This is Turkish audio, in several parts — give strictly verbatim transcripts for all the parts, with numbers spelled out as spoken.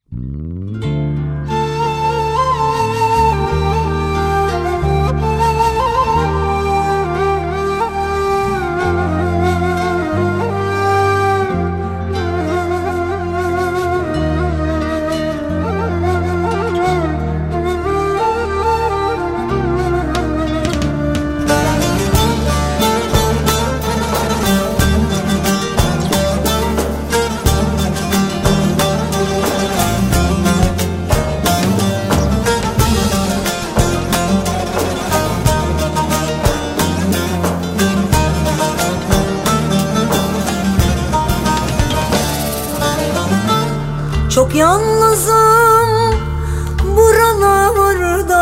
Çok yalnızım buralarda,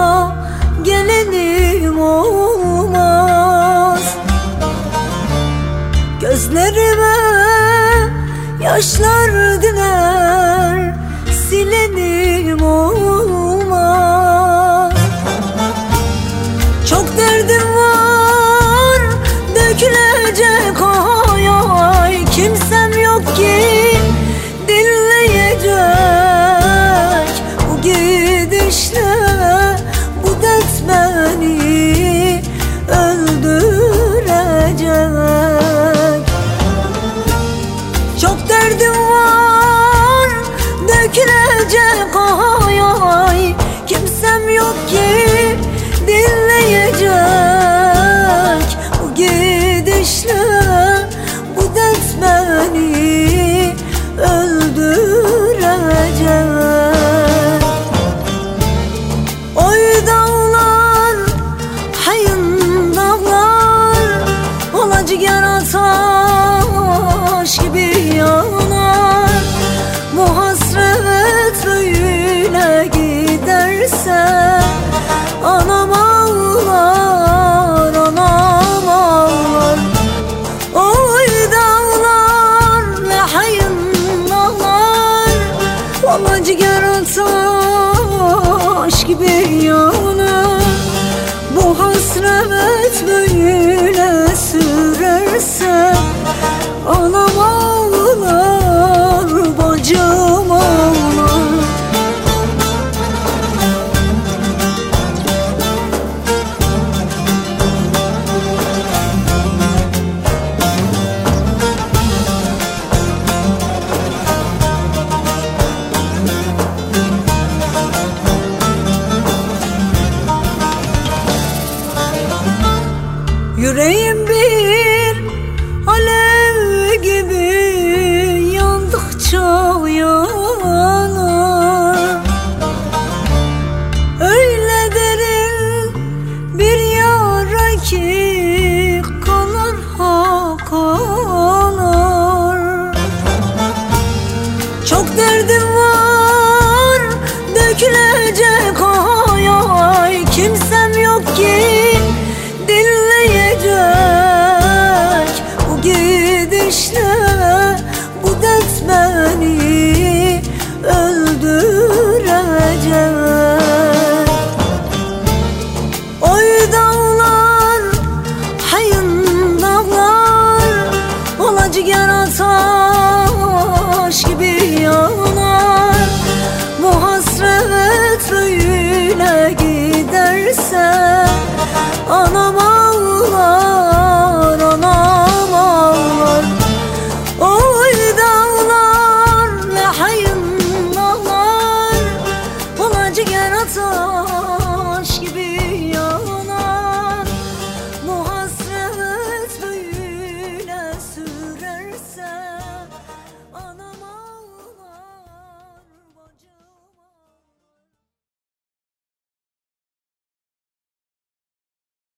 gelenim olmaz. Gözlerime yaşlar diner, silenim olmaz. Çok derdim var, dökülecek ay ay. Kimsem yok ki dinleyecek bu gidişle. Bu dert beni öldürecek. Çok derdim var, dökülecek ay ay. Kimsem yok ki dinleyecek bu gidişle. Bu dert beni öldürecek. Oy dağlar, hayın dağlar, olacak taş gibi yanar. Bu hasret böyle giderse anam ağlar, anam ağlar. Oy dağlar, hayın dağlar, olacak taş gibi yanar. Bu hasret böyle sürerse anam